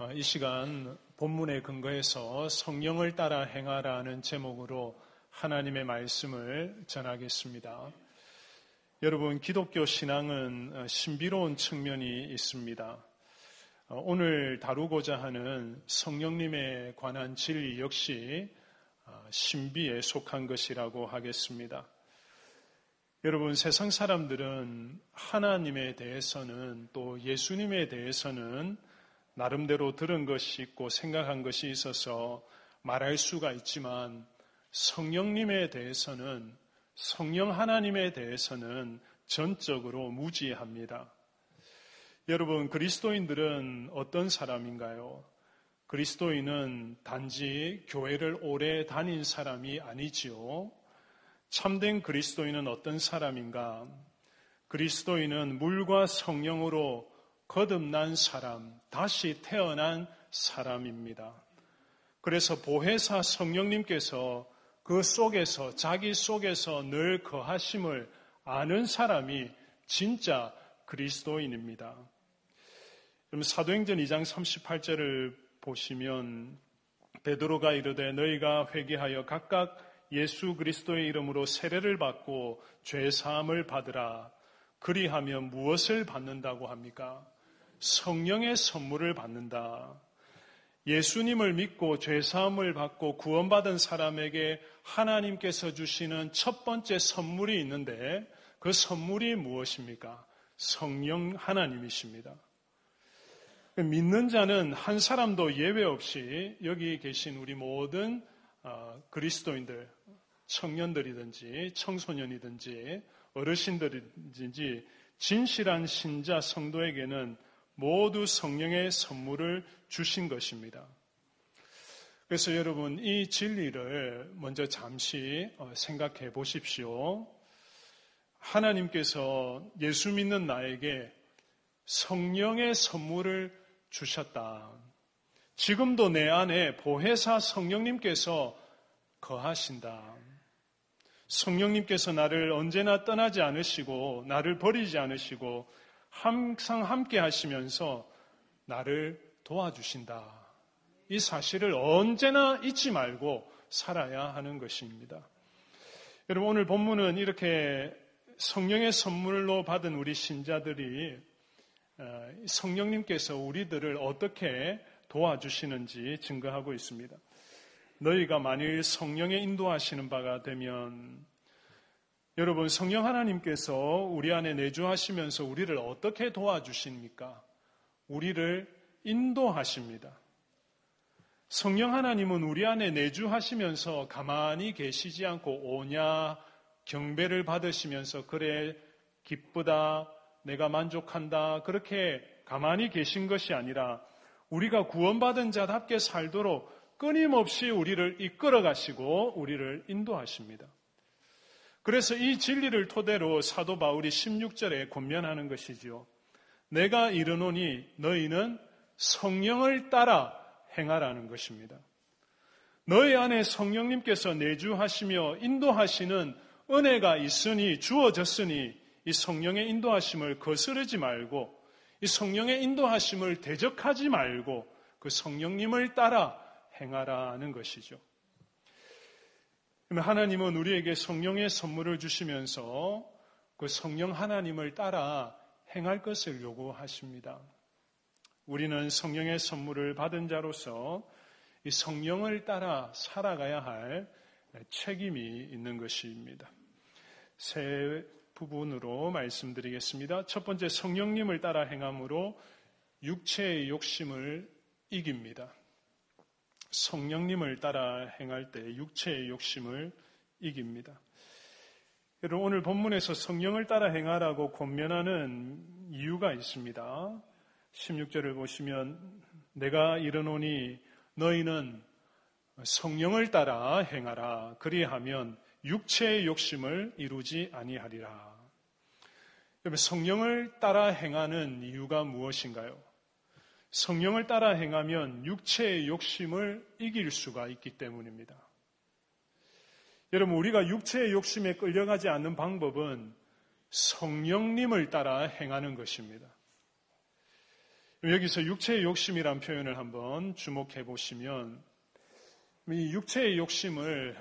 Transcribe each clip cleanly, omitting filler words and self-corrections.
이 시간 본문에 근거해서 성령을 따라 행하라는 제목으로 하나님의 말씀을 전하겠습니다. 여러분, 기독교 신앙은 신비로운 측면이 있습니다. 오늘 다루고자 하는 성령님에 관한 진리 역시 신비에 속한 것이라고 하겠습니다. 여러분, 세상 사람들은 하나님에 대해서는 또 예수님에 대해서는 나름대로 들은 것이 있고 생각한 것이 있어서 말할 수가 있지만 성령님에 대해서는, 성령 하나님에 대해서는 전적으로 무지합니다. 여러분, 그리스도인들은 어떤 사람인가요? 그리스도인은 단지 교회를 오래 다닌 사람이 아니지요. 참된 그리스도인은 어떤 사람인가? 그리스도인은 물과 성령으로 거듭난 사람, 다시 태어난 사람입니다. 그래서 보혜사 성령님께서 그 속에서, 자기 속에서 늘 거하심을 아는 사람이 진짜 그리스도인입니다. 그럼 사도행전 2장 38절을 보시면 베드로가 이르되 너희가 회개하여 각각 예수 그리스도의 이름으로 세례를 받고 죄사함을 받으라. 그리하면 무엇을 받는다고 합니까? 성령의 선물을 받는다. 예수님을 믿고 죄사함을 받고 구원받은 사람에게 하나님께서 주시는 첫 번째 선물이 있는데 그 선물이 무엇입니까? 성령 하나님이십니다. 믿는 자는 한 사람도 예외 없이 여기 계신 우리 모든 그리스도인들, 청년들이든지 청소년이든지 어르신들이든지 진실한 신자 성도에게는 모두 성령의 선물을 주신 것입니다. 그래서 여러분, 이 진리를 먼저 잠시 생각해 보십시오. 하나님께서 예수 믿는 나에게 성령의 선물을 주셨다. 지금도 내 안에 보혜사 성령님께서 거하신다. 성령님께서 나를 언제나 떠나지 않으시고 나를 버리지 않으시고 항상 함께 하시면서 나를 도와주신다. 이 사실을 언제나 잊지 말고 살아야 하는 것입니다. 여러분, 오늘 본문은 이렇게 성령의 선물로 받은 우리 신자들이 성령님께서 우리들을 어떻게 도와주시는지 증거하고 있습니다. 너희가 만일 성령의 인도하시는 바가 되면, 여러분, 성령 하나님께서 우리 안에 내주하시면서 우리를 어떻게 도와주십니까? 우리를 인도하십니다. 성령 하나님은 우리 안에 내주하시면서 가만히 계시지 않고 오냐 경배를 받으시면서 그래 기쁘다, 내가 만족한다, 그렇게 가만히 계신 것이 아니라 우리가 구원받은 자답게 살도록 끊임없이 우리를 이끌어 가시고 우리를 인도하십니다. 그래서 이 진리를 토대로 사도 바울이 16절에 권면하는 것이지요. 내가 이르노니 너희는 성령을 따라 행하라는 것입니다. 너희 안에 성령님께서 내주하시며 인도하시는 은혜가 있으니, 주어졌으니 이 성령의 인도하심을 거스르지 말고, 이 성령의 인도하심을 대적하지 말고 그 성령님을 따라 행하라는 것이죠. 하나님은 우리에게 성령의 선물을 주시면서 그 성령 하나님을 따라 행할 것을 요구하십니다. 우리는 성령의 선물을 받은 자로서 이 성령을 따라 살아가야 할 책임이 있는 것입니다. 세 부분으로 말씀드리겠습니다. 첫 번째, 성령님을 따라 행함으로 육체의 욕심을 이깁니다. 성령님을 따라 행할 때 육체의 욕심을 이깁니다. 여러분, 오늘 본문에서 성령을 따라 행하라고 권면하는 이유가 있습니다. 16절을 보시면 내가 이르노니 너희는 성령을 따라 행하라. 그리하면 육체의 욕심을 이루지 아니하리라. 여러분, 성령을 따라 행하는 이유가 무엇인가요? 성령을 따라 행하면 육체의 욕심을 이길 수가 있기 때문입니다. 여러분, 우리가 육체의 욕심에 끌려가지 않는 방법은 성령님을 따라 행하는 것입니다. 여기서 육체의 욕심이란 표현을 한번 주목해 보시면 이 육체의 욕심을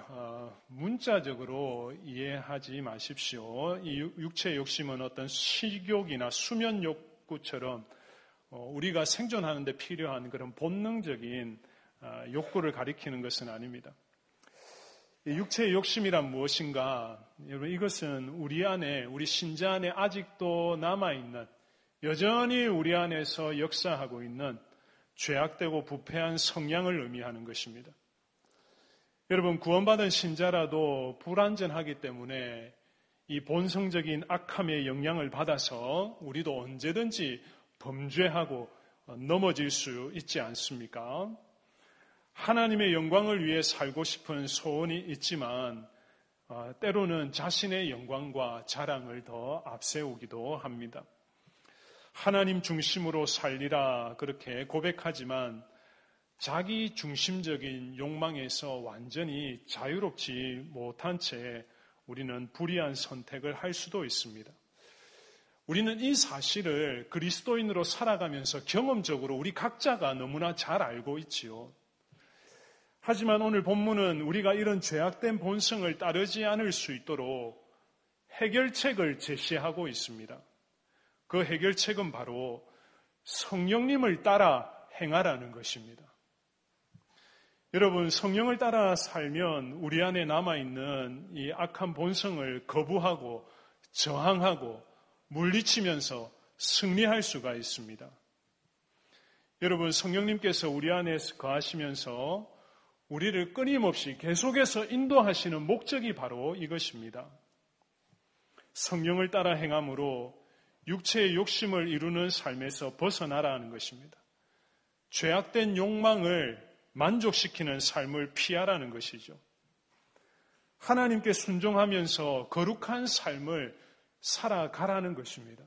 문자적으로 이해하지 마십시오. 이 육체의 욕심은 어떤 식욕이나 수면 욕구처럼 우리가 생존하는 데 필요한 그런 본능적인 욕구를 가리키는 것은 아닙니다. 육체의 욕심이란 무엇인가? 여러분, 이것은 우리 안에, 우리 신자 안에 아직도 남아있는, 여전히 우리 안에서 역사하고 있는 죄악되고 부패한 성향을 의미하는 것입니다. 여러분, 구원받은 신자라도 불완전하기 때문에 이 본성적인 악함의 영향을 받아서 우리도 언제든지 범죄하고 넘어질 수 있지 않습니까? 하나님의 영광을 위해 살고 싶은 소원이 있지만 때로는 자신의 영광과 자랑을 더 앞세우기도 합니다. 하나님 중심으로 살리라 그렇게 고백하지만 자기 중심적인 욕망에서 완전히 자유롭지 못한 채 우리는 불의한 선택을 할 수도 있습니다. 우리는 이 사실을 그리스도인으로 살아가면서 경험적으로 우리 각자가 너무나 잘 알고 있지요. 하지만 오늘 본문은 우리가 이런 죄악된 본성을 따르지 않을 수 있도록 해결책을 제시하고 있습니다. 그 해결책은 바로 성령님을 따라 행하라는 것입니다. 여러분, 성령을 따라 살면 우리 안에 남아있는 이 악한 본성을 거부하고 저항하고 물리치면서 승리할 수가 있습니다. 여러분, 성령님께서 우리 안에 거하시면서 우리를 끊임없이 계속해서 인도하시는 목적이 바로 이것입니다. 성령을 따라 행함으로 육체의 욕심을 이루는 삶에서 벗어나라는 것입니다. 죄악된 욕망을 만족시키는 삶을 피하라는 것이죠. 하나님께 순종하면서 거룩한 삶을 살아가라는 것입니다.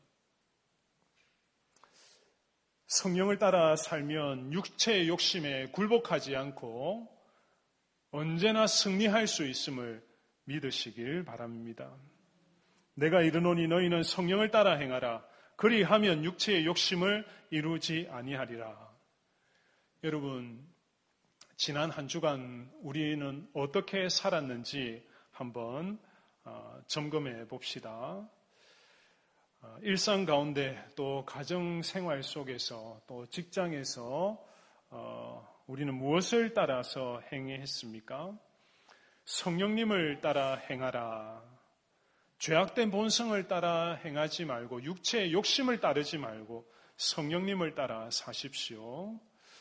성령을 따라 살면 육체의 욕심에 굴복하지 않고 언제나 승리할 수 있음을 믿으시길 바랍니다. 내가 이르노니 너희는 성령을 따라 행하라. 그리하면 육체의 욕심을 이루지 아니하리라. 여러분, 지난 한 주간 우리는 어떻게 살았는지 한번 점검해 봅시다. 일상 가운데 또 가정 생활 속에서 또 직장에서 우리는 무엇을 따라서 행했습니까? 성령님을 따라 행하라. 죄악된 본성을 따라 행하지 말고 육체의 욕심을 따르지 말고 성령님을 따라 사십시오.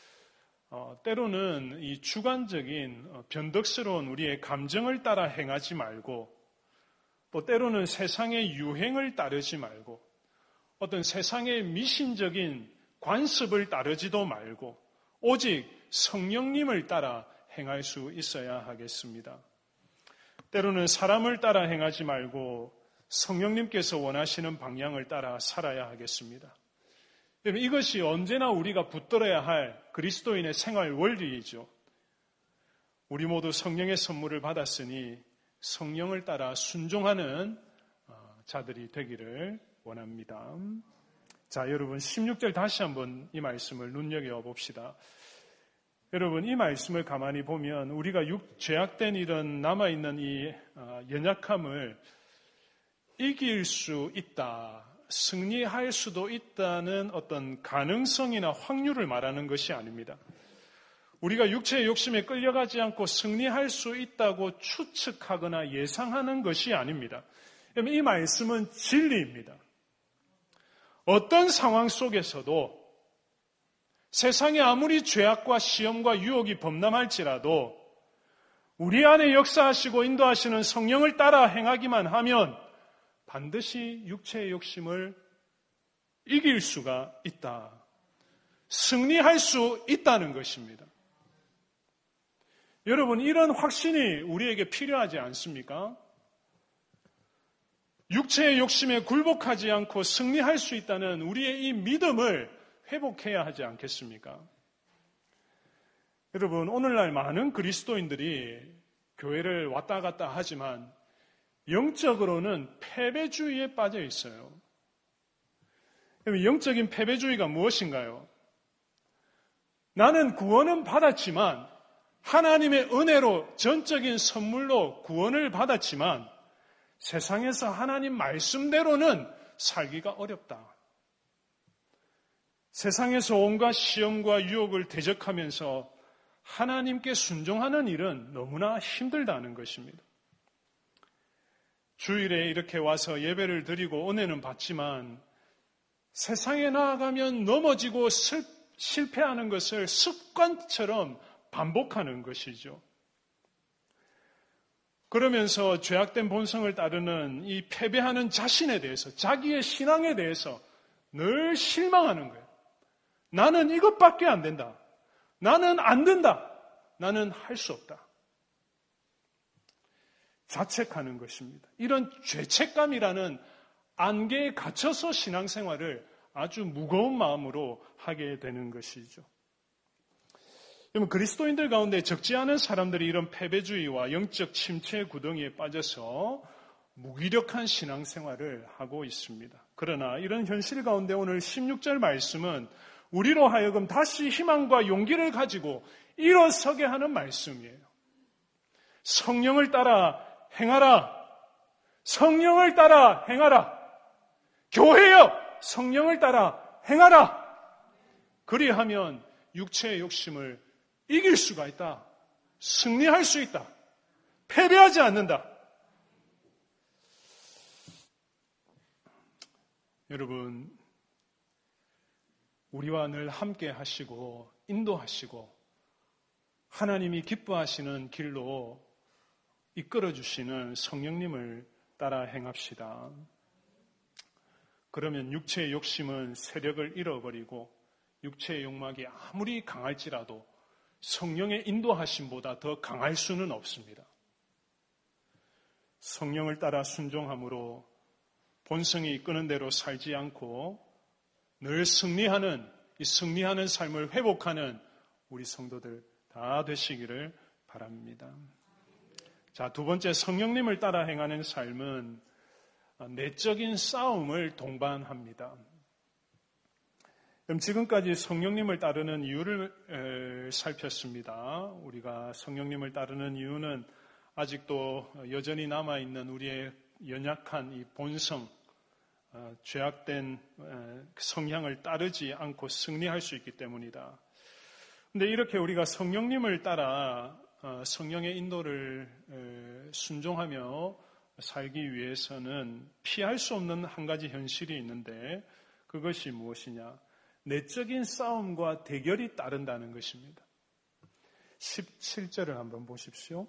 때로는 이 주관적인 변덕스러운 우리의 감정을 따라 행하지 말고 또 때로는 세상의 유행을 따르지 말고 어떤 세상의 미신적인 관습을 따르지도 말고 오직 성령님을 따라 행할 수 있어야 하겠습니다. 때로는 사람을 따라 행하지 말고 성령님께서 원하시는 방향을 따라 살아야 하겠습니다. 이것이 언제나 우리가 붙들어야 할 그리스도인의 생활 원리이죠. 우리 모두 성령의 선물을 받았으니 성령을 따라 순종하는 자들이 되기를 원합니다. 자, 여러분 16절 다시 한번 이 말씀을 눈여겨봅시다. 여러분, 이 말씀을 가만히 보면 우리가 죄악된 이런 남아있는 이 연약함을 이길 수 있다, 승리할 수도 있다는 어떤 가능성이나 확률을 말하는 것이 아닙니다. 우리가 육체의 욕심에 끌려가지 않고 승리할 수 있다고 추측하거나 예상하는 것이 아닙니다. 이 말씀은 진리입니다. 어떤 상황 속에서도 세상에 아무리 죄악과 시험과 유혹이 범람할지라도 우리 안에 역사하시고 인도하시는 성령을 따라 행하기만 하면 반드시 육체의 욕심을 이길 수가 있다. 승리할 수 있다는 것입니다. 여러분, 이런 확신이 우리에게 필요하지 않습니까? 육체의 욕심에 굴복하지 않고 승리할 수 있다는 우리의 이 믿음을 회복해야 하지 않겠습니까? 여러분, 오늘날 많은 그리스도인들이 교회를 왔다 갔다 하지만 영적으로는 패배주의에 빠져 있어요. 영적인 패배주의가 무엇인가요? 나는 구원은 받았지만 하나님의 은혜로 전적인 선물로 구원을 받았지만 세상에서 하나님 말씀대로는 살기가 어렵다. 세상에서 온갖 시험과 유혹을 대적하면서 하나님께 순종하는 일은 너무나 힘들다는 것입니다. 주일에 이렇게 와서 예배를 드리고 은혜는 받지만 세상에 나아가면 넘어지고 실패하는 것을 습관처럼 반복하는 것이죠. 그러면서 죄악된 본성을 따르는 이 패배하는 자신에 대해서, 자기의 신앙에 대해서 늘 실망하는 거예요. 나는 이것밖에 안 된다. 나는 안 된다. 나는 할 수 없다. 자책하는 것입니다. 이런 죄책감이라는 안개에 갇혀서 신앙생활을 아주 무거운 마음으로 하게 되는 것이죠. 여러분, 그리스도인들 가운데 적지 않은 사람들이 이런 패배주의와 영적 침체 구덩이에 빠져서 무기력한 신앙생활을 하고 있습니다. 그러나 이런 현실 가운데 오늘 16절 말씀은 우리로 하여금 다시 희망과 용기를 가지고 일어서게 하는 말씀이에요. 성령을 따라 행하라. 성령을 따라 행하라. 교회여, 성령을 따라 행하라. 그리하면 육체의 욕심을 이길 수가 있다. 승리할 수 있다. 패배하지 않는다. 여러분, 우리와 늘 함께 하시고 인도하시고 하나님이 기뻐하시는 길로 이끌어 주시는 성령님을 따라 행합시다. 그러면 육체의 욕심은 세력을 잃어버리고 육체의 욕망이 아무리 강할지라도 성령의 인도하심보다 더 강할 수는 없습니다. 성령을 따라 순종함으로 본성이 이끄는 대로 살지 않고 늘 승리하는, 이 승리하는 삶을 회복하는 우리 성도들 다 되시기를 바랍니다. 자, 두 번째, 성령님을 따라 행하는 삶은 내적인 싸움을 동반합니다. 그럼 지금까지 성령님을 따르는 이유를 살폈습니다. 우리가 성령님을 따르는 이유는 아직도 여전히 남아있는 우리의 연약한 이 본성, 죄악된 성향을 따르지 않고 승리할 수 있기 때문이다. 그런데 이렇게 우리가 성령님을 따라 성령의 인도를 순종하며 살기 위해서는 피할 수 없는 한 가지 현실이 있는데 그것이 무엇이냐? 내적인 싸움과 대결이 따른다는 것입니다. 17절을 한번 보십시오.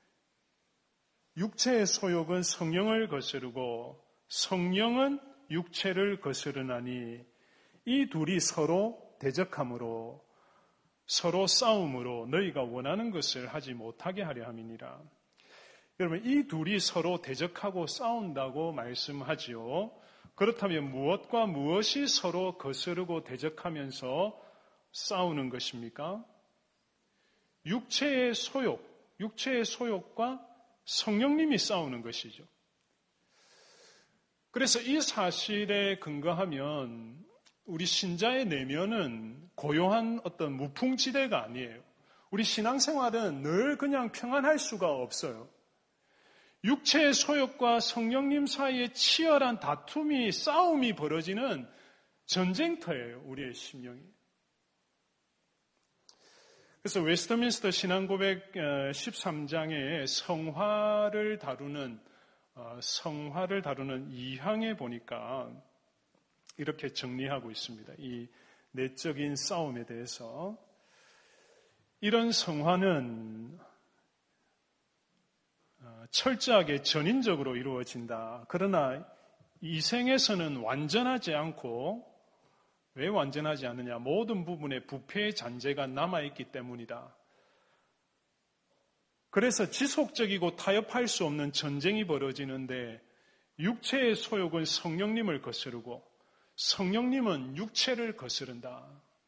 육체의 소욕은 성령을 거스르고 성령은 육체를 거스르나니 이 둘이 서로 대적함으로 서로 싸움으로 너희가 원하는 것을 하지 못하게 하려 함이니라. 여러분, 이 둘이 서로 대적하고 싸운다고 말씀하지요. 그렇다면 무엇과 무엇이 서로 거스르고 대적하면서 싸우는 것입니까? 육체의 소욕과 성령님이 싸우는 것이죠. 그래서 이 사실에 근거하면 우리 신자의 내면은 고요한 어떤 무풍지대가 아니에요. 우리 신앙생활은 늘 그냥 평안할 수가 없어요. 육체의 소욕과 성령님 사이에 치열한 다툼이, 싸움이 벌어지는 전쟁터예요, 우리의 심령이. 그래서 웨스트민스터 신앙고백 13장의 성화를 다루는 2항에 보니까 이렇게 정리하고 있습니다. 이 내적인 싸움에 대해서. 이런 성화는 철저하게 전인적으로 이루어진다. 그러나 이 생에서는 완전하지 않고, 왜 완전하지 않느냐? 모든 부분에 부패의 잔재가 남아있기 때문이다. 그래서 지속적이고 타협할 수 없는 전쟁이 벌어지는데 육체의 소욕은 성령님을 거스르고 성령님은 육체를 거스른다.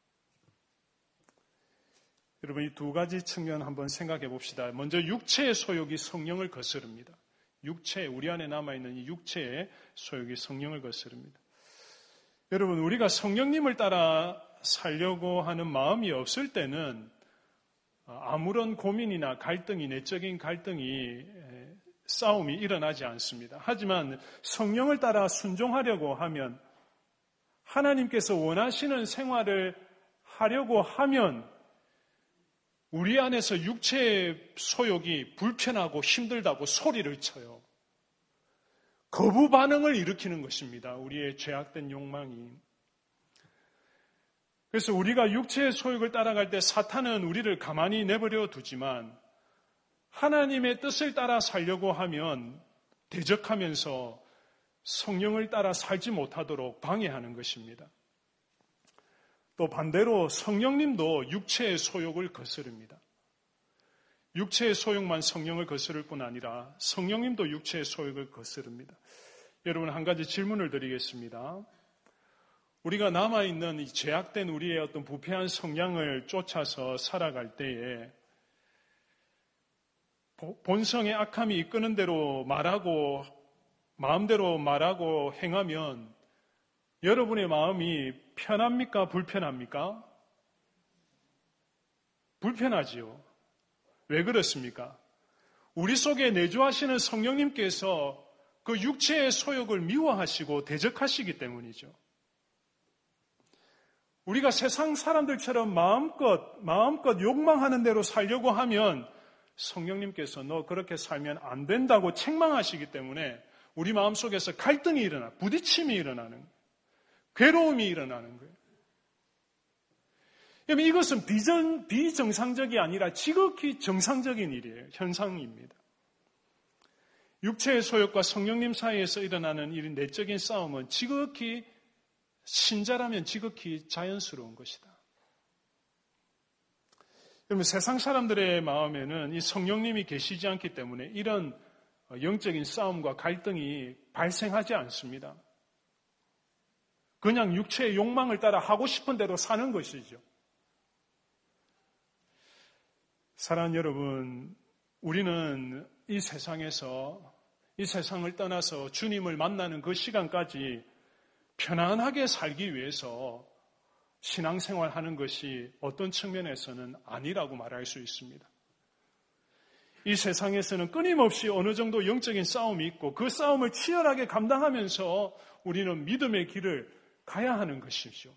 여러분, 이 두 가지 측면 한번 생각해 봅시다. 먼저 육체의 소욕이 성령을 거스릅니다. 우리 안에 남아있는 이 육체의 소욕이 성령을 거스릅니다. 여러분, 우리가 성령님을 따라 살려고 하는 마음이 없을 때는 아무런 고민이나 갈등이, 내적인 갈등이, 싸움이 일어나지 않습니다. 하지만 성령을 따라 순종하려고 하면, 하나님께서 원하시는 생활을 하려고 하면 우리 안에서 육체의 소욕이 불편하고 힘들다고 소리를 쳐요. 거부 반응을 일으키는 것입니다. 우리의 죄악된 욕망이. 그래서 우리가 육체의 소욕을 따라갈 때 사탄은 우리를 가만히 내버려 두지만 하나님의 뜻을 따라 살려고 하면 대적하면서 성령을 따라 살지 못하도록 방해하는 것입니다. 또 반대로 성령님도 육체의 소욕을 거스릅니다. 육체의 소욕만 성령을 거스를 뿐 아니라 성령님도 육체의 소욕을 거스릅니다. 여러분, 한 가지 질문을 드리겠습니다. 우리가 남아있는 이 죄악된 우리의 어떤 부패한 성향을 쫓아서 살아갈 때에 본성의 악함이 이끄는 대로 말하고 마음대로 말하고 행하면 여러분의 마음이 편합니까? 불편합니까? 불편하지요. 왜 그렇습니까? 우리 속에 내주하시는 성령님께서 그 육체의 소욕을 미워하시고 대적하시기 때문이죠. 우리가 세상 사람들처럼 마음껏 욕망하는 대로 살려고 하면 성령님께서 너 그렇게 살면 안 된다고 책망하시기 때문에 우리 마음속에서 갈등이 부딪힘이 일어나는 거예요. 괴로움이 일어나는 거예요. 그러면 이것은 비정상적이 아니라 지극히 정상적인 일이에요. 현상입니다. 육체의 소욕과 성령님 사이에서 일어나는 이 내적인 싸움은 신자라면 지극히 자연스러운 것이다. 그러면 세상 사람들의 마음에는 이 성령님이 계시지 않기 때문에 이런 영적인 싸움과 갈등이 발생하지 않습니다. 그냥 육체의 욕망을 따라 하고 싶은 대로 사는 것이죠. 사랑하는 여러분, 우리는 이 세상을 떠나서 주님을 만나는 그 시간까지 편안하게 살기 위해서 신앙생활하는 것이 어떤 측면에서는 아니라고 말할 수 있습니다. 이 세상에서는 끊임없이 어느 정도 영적인 싸움이 있고 그 싸움을 치열하게 감당하면서 우리는 믿음의 길을 가야 하는 것이죠.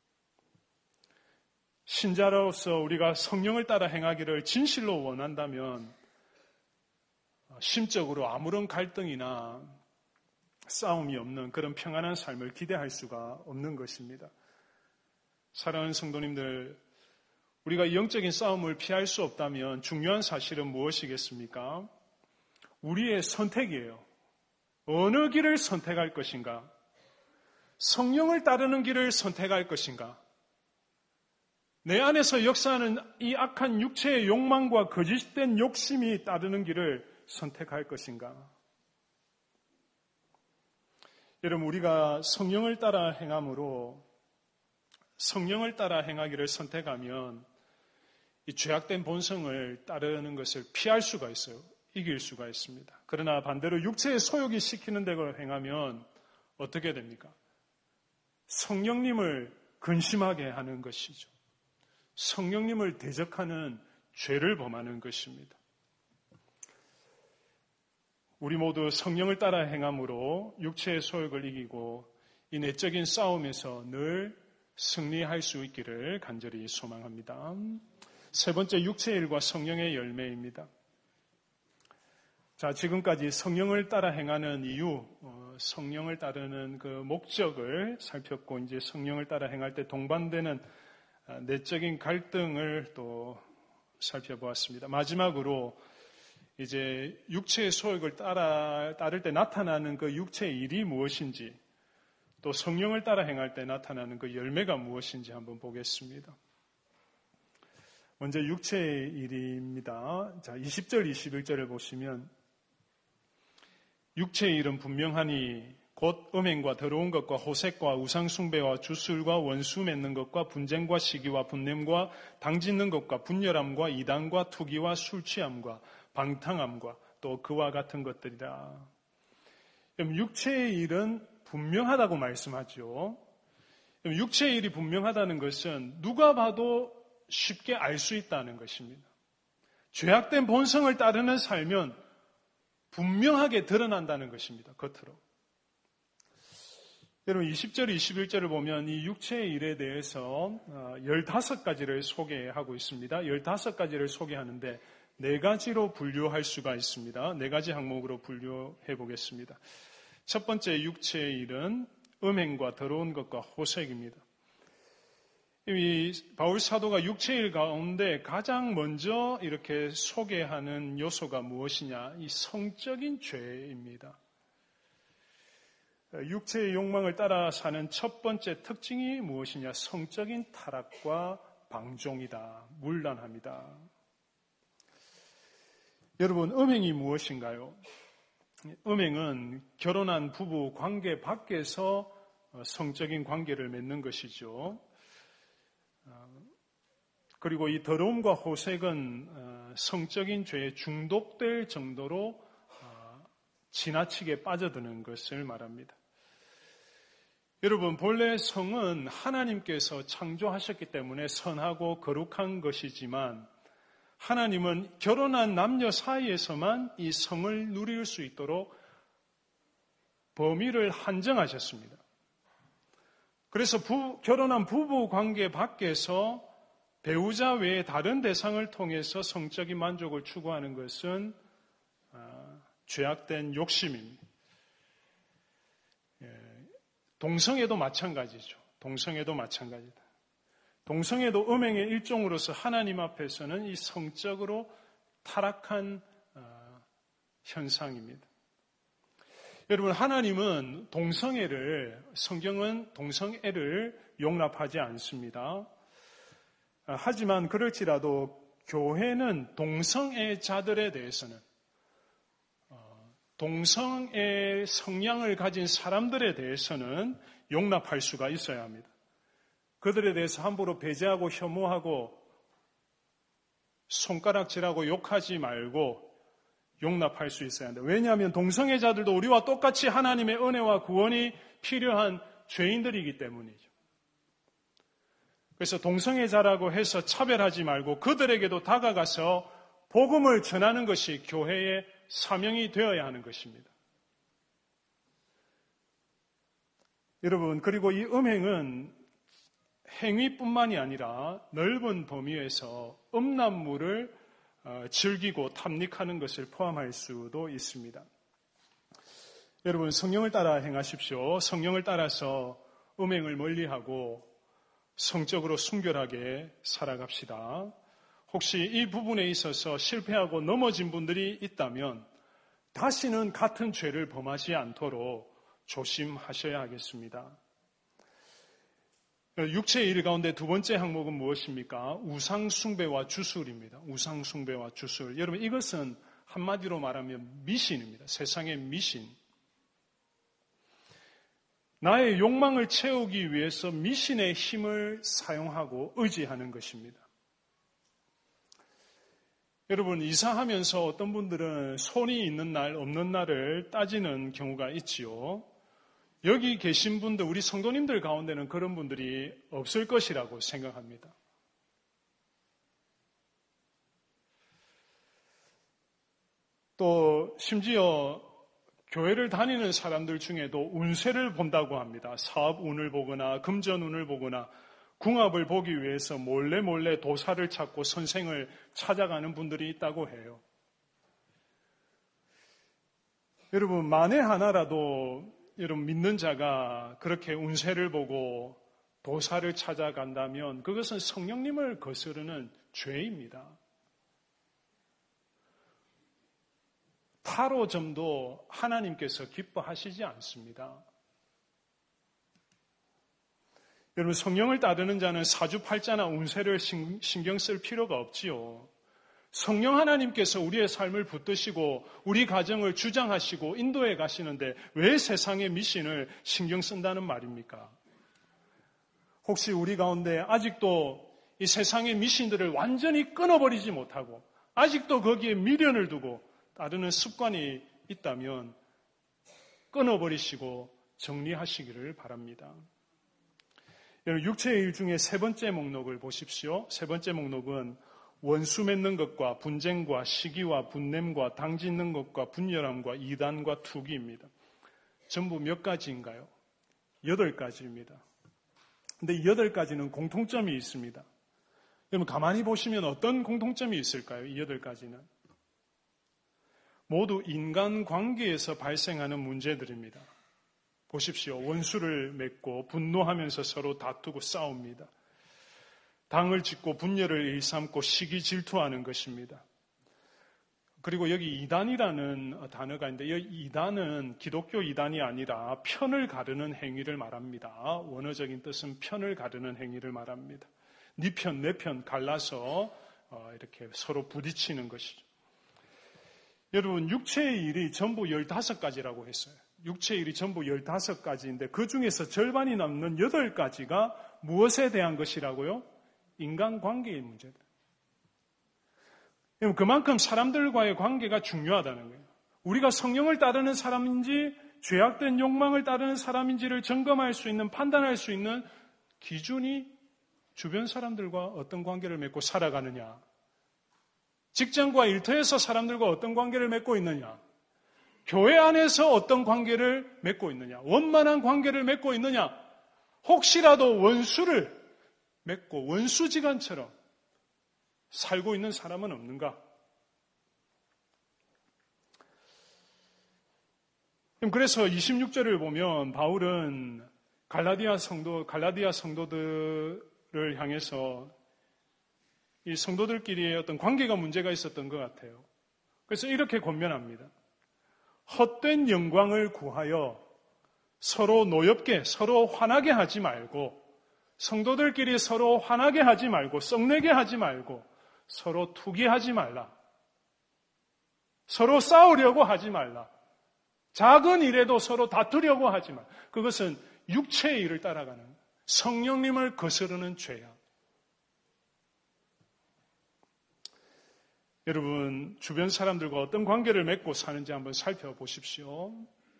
신자로서 우리가 성령을 따라 행하기를 진실로 원한다면 심적으로 아무런 갈등이나 싸움이 없는 그런 평안한 삶을 기대할 수가 없는 것입니다. 사랑하는 성도님들, 우리가 영적인 싸움을 피할 수 없다면 중요한 사실은 무엇이겠습니까? 우리의 선택이에요. 어느 길을 선택할 것인가? 성령을 따르는 길을 선택할 것인가? 내 안에서 역사하는 이 악한 육체의 욕망과 거짓된 욕심이 따르는 길을 선택할 것인가? 여러분, 우리가 성령을 따라 행하기를 선택하면 이 죄악된 본성을 따르는 것을 피할 수가 있어요. 이길 수가 있습니다. 그러나 반대로 육체의 소욕이 시키는 대로 행하면 어떻게 됩니까? 성령님을 근심하게 하는 것이죠. 성령님을 대적하는 죄를 범하는 것입니다. 우리 모두 성령을 따라 행함으로 육체의 소욕을 이기고 이 내적인 싸움에서 늘 승리할 수 있기를 간절히 소망합니다. 세 번째, 육체의 일과 성령의 열매입니다. 자, 지금까지 성령을 따라 행하는 이유, 성령을 따르는 그 목적을 살폈고, 이제 성령을 따라 행할 때 동반되는 내적인 갈등을 또 살펴보았습니다. 마지막으로 이제 육체의 소욕을 따를 때 나타나는 그 육체의 일이 무엇인지, 또 성령을 따라 행할 때 나타나는 그 열매가 무엇인지 한번 보겠습니다. 먼저 육체의 일입니다. 자, 20절, 21절을 보시면 육체의 일은 분명하니 곧 음행과 더러운 것과 호색과 우상숭배와 주술과 원수 맺는 것과 분쟁과 시기와 분냄과 당짓는 것과 분열함과 이단과 투기와 술취함과 방탕함과 또 그와 같은 것들이다. 그럼 육체의 일은 분명하다고 말씀하죠. 육체의 일이 분명하다는 것은 누가 봐도 쉽게 알 수 있다는 것입니다. 죄악된 본성을 따르는 삶은 분명하게 드러난다는 것입니다. 겉으로. 여러분 20절, 21절을 보면 이 육체의 일에 대해서 15가지를 소개하고 있습니다. 15가지를 소개하는데 4가지로 분류할 수가 있습니다. 4가지 항목으로 분류해 보겠습니다. 첫 번째 육체의 일은 음행과 더러운 것과 호색입니다. 이 바울 사도가 육체의 일 가운데 가장 먼저 이렇게 소개하는 요소가 무엇이냐? 이 성적인 죄입니다. 육체의 욕망을 따라 사는 첫 번째 특징이 무엇이냐? 성적인 타락과 방종이다. 문란합니다. 여러분, 음행이 무엇인가요? 음행은 결혼한 부부 관계 밖에서 성적인 관계를 맺는 것이죠. 그리고 이 더러움과 호색은 성적인 죄에 중독될 정도로 지나치게 빠져드는 것을 말합니다. 여러분, 본래 성은 하나님께서 창조하셨기 때문에 선하고 거룩한 것이지만 하나님은 결혼한 남녀 사이에서만 이 성을 누릴 수 있도록 범위를 한정하셨습니다. 그래서 결혼한 부부 관계 밖에서 배우자 외에 다른 대상을 통해서 성적인 만족을 추구하는 것은 죄악된 욕심입니다. 동성애도 마찬가지죠. 동성애도 마찬가지다. 동성애도 음행의 일종으로서 하나님 앞에서는 이 성적으로 타락한 현상입니다. 여러분, 하나님은 성경은 동성애를 용납하지 않습니다. 하지만 그럴지라도 교회는 동성애자들에 대해서는 동성애 성향을 가진 사람들에 대해서는 용납할 수가 있어야 합니다. 그들에 대해서 함부로 배제하고 혐오하고 손가락질하고 욕하지 말고 용납할 수 있어야 합니다. 왜냐하면 동성애자들도 우리와 똑같이 하나님의 은혜와 구원이 필요한 죄인들이기 때문이죠. 그래서 동성애자라고 해서 차별하지 말고 그들에게도 다가가서 복음을 전하는 것이 교회의 사명이 되어야 하는 것입니다. 여러분, 그리고 이 음행은 행위뿐만이 아니라 넓은 범위에서 음란물을 즐기고 탐닉하는 것을 포함할 수도 있습니다. 여러분, 성령을 따라 행하십시오. 성령을 따라서 음행을 멀리하고 성적으로 순결하게 살아갑시다. 혹시 이 부분에 있어서 실패하고 넘어진 분들이 있다면 다시는 같은 죄를 범하지 않도록 조심하셔야 하겠습니다. 육체의 일 가운데 두 번째 항목은 무엇입니까? 우상숭배와 주술입니다. 우상숭배와 주술. 여러분, 이것은 한마디로 말하면 미신입니다. 세상의 미신. 나의 욕망을 채우기 위해서 미신의 힘을 사용하고 의지하는 것입니다. 여러분, 이사하면서 어떤 분들은 손이 있는 날, 없는 날을 따지는 경우가 있지요. 여기 계신 분들, 우리 성도님들 가운데는 그런 분들이 없을 것이라고 생각합니다. 또 심지어 교회를 다니는 사람들 중에도 운세를 본다고 합니다. 사업 운을 보거나 금전 운을 보거나 궁합을 보기 위해서 몰래 도사를 찾고 선생을 찾아가는 분들이 있다고 해요. 여러분, 만에 하나라도 여러분 믿는 자가 그렇게 운세를 보고 도사를 찾아간다면 그것은 성령님을 거스르는 죄입니다. 타로점도 하나님께서 기뻐하시지 않습니다. 여러분, 성령을 따르는 자는 사주팔자나 운세를 신경 쓸 필요가 없지요. 성령 하나님께서 우리의 삶을 붙드시고 우리 가정을 주장하시고 인도해 가시는데 왜 세상의 미신을 신경 쓴다는 말입니까? 혹시 우리 가운데 아직도 이 세상의 미신들을 완전히 끊어버리지 못하고 아직도 거기에 미련을 두고 따르는 습관이 있다면 끊어버리시고 정리하시기를 바랍니다. 여러분, 육체의 일 중에 세 번째 목록을 보십시오. 세 번째 목록은 원수 맺는 것과 분쟁과 시기와 분냄과 당짓는 것과 분열함과 이단과 투기입니다. 전부 몇 가지인가요? 8가지입니다. 근데 이 8가지는 공통점이 있습니다. 여러분, 가만히 보시면 어떤 공통점이 있을까요? 이 8가지는. 모두 인간관계에서 발생하는 문제들입니다. 보십시오. 원수를 맺고 분노하면서 서로 다투고 싸웁니다. 당을 짓고 분열을 일삼고 시기 질투하는 것입니다. 그리고 여기 이단이라는 단어가 있는데 이 이단은 기독교 이단이 아니라 편을 가르는 행위를 말합니다. 원어적인 뜻은 편을 가르는 행위를 말합니다. 네 편, 내 편 갈라서 이렇게 서로 부딪히는 것이죠. 여러분, 육체의 일이 전부 15가지라고 했어요. 육체의 일이 전부 15가지인데 그 중에서 절반이 남는 8가지가 무엇에 대한 것이라고요? 인간관계의 문제다. 그만큼 사람들과의 관계가 중요하다는 거예요. 우리가 성령을 따르는 사람인지 죄악된 욕망을 따르는 사람인지를 점검할 수 있는, 판단할 수 있는 기준이 주변 사람들과 어떤 관계를 맺고 살아가느냐, 직장과 일터에서 사람들과 어떤 관계를 맺고 있느냐, 교회 안에서 어떤 관계를 맺고 있느냐, 원만한 관계를 맺고 있느냐, 혹시라도 원수를 맺고 원수지간처럼 살고 있는 사람은 없는가? 그래서 26절을 보면 바울은 갈라디아 성도들을 향해서 이 성도들끼리의 어떤 관계가 문제가 있었던 것 같아요. 그래서 이렇게 권면합니다. 헛된 영광을 구하여 서로 노엽게, 서로 화나게 하지 말고, 성도들끼리 서로 화나게 하지 말고, 썩내게 하지 말고, 서로 투기하지 말라. 서로 싸우려고 하지 말라. 작은 일에도 서로 다투려고 하지 말라. 그것은 육체의 일을 따라가는 성령님을 거스르는 죄야. 여러분, 주변 사람들과 어떤 관계를 맺고 사는지 한번 살펴보십시오.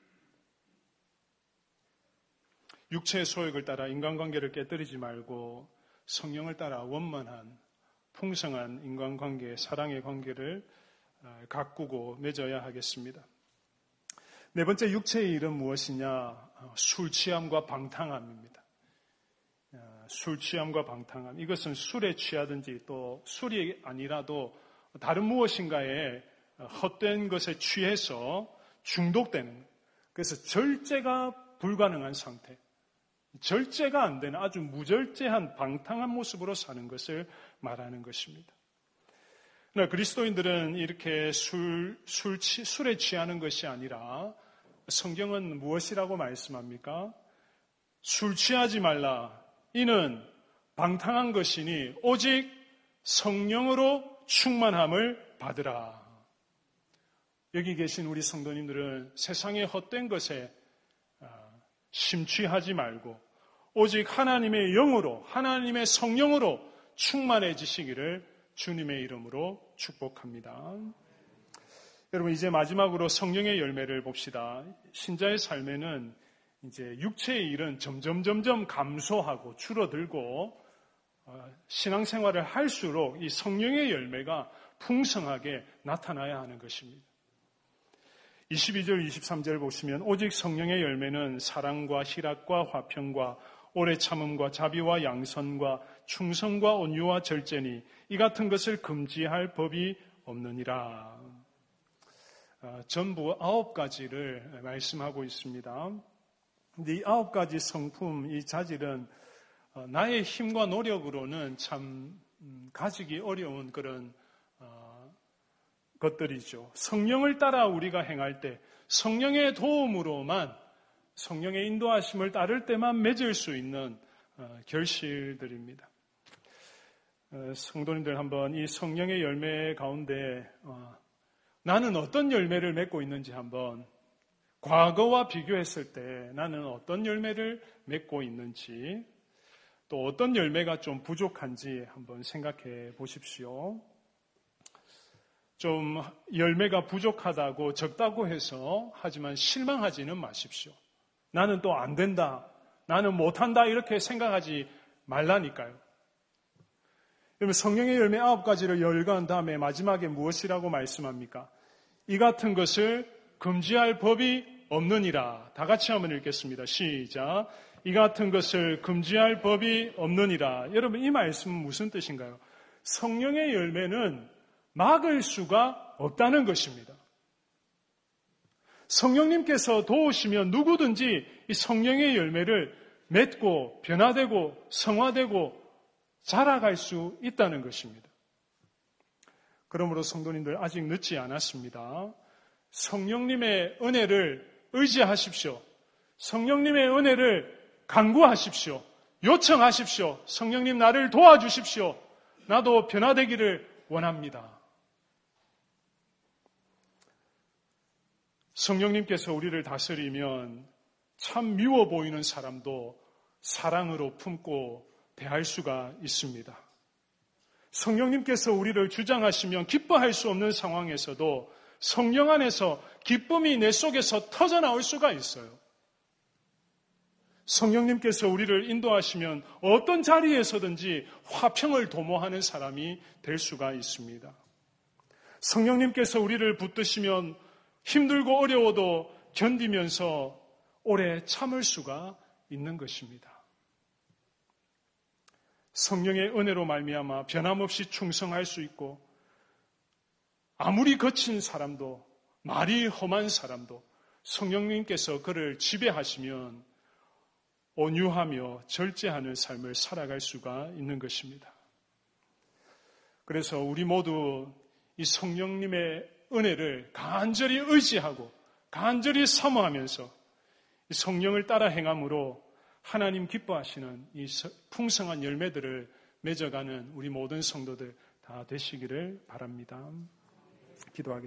육체의 소욕을 따라 인간관계를 깨뜨리지 말고 성령을 따라 원만한 풍성한 인간관계, 사랑의 관계를 가꾸고 맺어야 하겠습니다. 네 번째 육체의 일은 무엇이냐? 술 취함과 방탕함입니다. 술 취함과 방탕함. 이것은 술에 취하든지 또 술이 아니라도 다른 무엇인가에 헛된 것에 취해서 중독되는, 그래서 절제가 불가능한 상태, 절제가 안 되는 아주 무절제한 방탕한 모습으로 사는 것을 말하는 것입니다. 그러나 그리스도인들은 이렇게 술에 취하는 것이 아니라 성경은 무엇이라고 말씀합니까? 술 취하지 말라. 이는 방탕한 것이니 오직 성령으로 충만함을 받으라. 여기 계신 우리 성도님들은 세상의 헛된 것에 심취하지 말고 오직 하나님의 영으로, 하나님의 성령으로 충만해지시기를 주님의 이름으로 축복합니다. 여러분, 이제 마지막으로 성령의 열매를 봅시다. 신자의 삶에는 이제 육체의 일은 점점 감소하고 줄어들고 신앙생활을 할수록 이 성령의 열매가 풍성하게 나타나야 하는 것입니다. 22절, 23절 보시면 오직 성령의 열매는 사랑과 희락과 화평과 오래 참음과 자비와 양선과 충성과 온유와 절제니 이 같은 것을 금지할 법이 없느니라. 전부 9가지를 말씀하고 있습니다. 근데 이 9가지 성품, 이 자질은 나의 힘과 노력으로는 참 가지기 어려운 그런 것들이죠. 성령을 따라 우리가 행할 때 성령의 도움으로만, 성령의 인도하심을 따를 때만 맺을 수 있는 결실들입니다. 성도님들 한번 이 성령의 열매 가운데 나는 어떤 열매를 맺고 있는지 한번 과거와 비교했을 때 나는 어떤 열매를 맺고 있는지, 또 어떤 열매가 좀 부족한지 한번 생각해 보십시오. 좀 열매가 부족하다고 적다고 해서 하지만 실망하지는 마십시오. 나는 또 안 된다, 나는 못한다 이렇게 생각하지 말라니까요. 그러면 성령의 열매 9가지를 열거한 다음에 마지막에 무엇이라고 말씀합니까? 이 같은 것을 금지할 법이 없느니라. 다 같이 한번 읽겠습니다. 시작. 이 같은 것을 금지할 법이 없느니라. 여러분 이 말씀은 무슨 뜻인가요? 성령의 열매는 막을 수가 없다는 것입니다. 성령님께서 도우시면 누구든지 이 성령의 열매를 맺고 변화되고 성화되고 자라갈 수 있다는 것입니다. 그러므로 성도님들 아직 늦지 않았습니다. 성령님의 은혜를 의지하십시오. 성령님의 은혜를 간구하십시오. 요청하십시오. 성령님 나를 도와주십시오. 나도 변화되기를 원합니다. 성령님께서 우리를 다스리면 참 미워 보이는 사람도 사랑으로 품고 대할 수가 있습니다. 성령님께서 우리를 주장하시면 기뻐할 수 없는 상황에서도 성령 안에서 기쁨이 내 속에서 터져나올 수가 있어요. 성령님께서 우리를 인도하시면 어떤 자리에서든지 화평을 도모하는 사람이 될 수가 있습니다. 성령님께서 우리를 붙드시면 힘들고 어려워도 견디면서 오래 참을 수가 있는 것입니다. 성령의 은혜로 말미암아 변함없이 충성할 수 있고 아무리 거친 사람도 말이 험한 사람도 성령님께서 그를 지배하시면 온유하며 절제하는 삶을 살아갈 수가 있는 것입니다. 그래서 우리 모두 이 성령님의 은혜를 간절히 의지하고 간절히 사모하면서 성령을 따라 행함으로 하나님 기뻐하시는 이 풍성한 열매들을 맺어가는 우리 모든 성도들 다 되시기를 바랍니다. 기도하겠습니다.